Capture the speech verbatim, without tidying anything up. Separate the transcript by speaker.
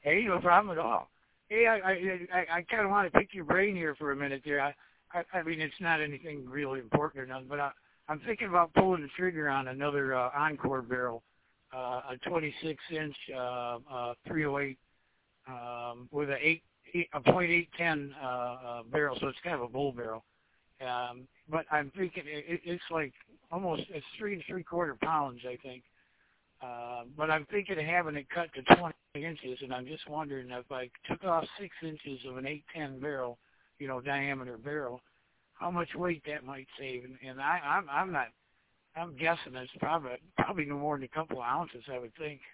Speaker 1: Hey, no problem at all. Hey, I I I, I kind of want to pick your brain here for a minute there. I, I I mean it's not anything really important or nothing, but I I'm thinking about pulling the trigger on another uh, Encore barrel, uh, a twenty-six inch uh, uh, three oh eight um, with a eight, eight a point eight ten uh, uh, barrel, so it's kind of a bull barrel. Um, but I'm thinking it, it's like almost it's three and three quarter pounds, I think. Uh, but I'm thinking of having it cut to twenty inches, and I'm just wondering if I took off six inches of an eight ten barrel, you know, diameter barrel, how much weight that might save. And, and I, I'm, I'm not, I'm guessing it's probably probably no more than a couple of ounces, I would think.